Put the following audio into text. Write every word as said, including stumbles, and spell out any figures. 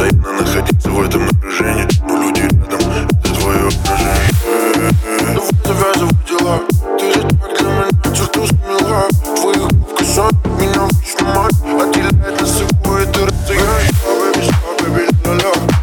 постоянно находиться в этом напряжении, но люди рядом, это твое отражение. Давай завязывай дела, ты же так для меня чертовски мила. В твоих губ касание меня вечно мать отделяет нас с собой, это расстояние. Baby, baby, la la.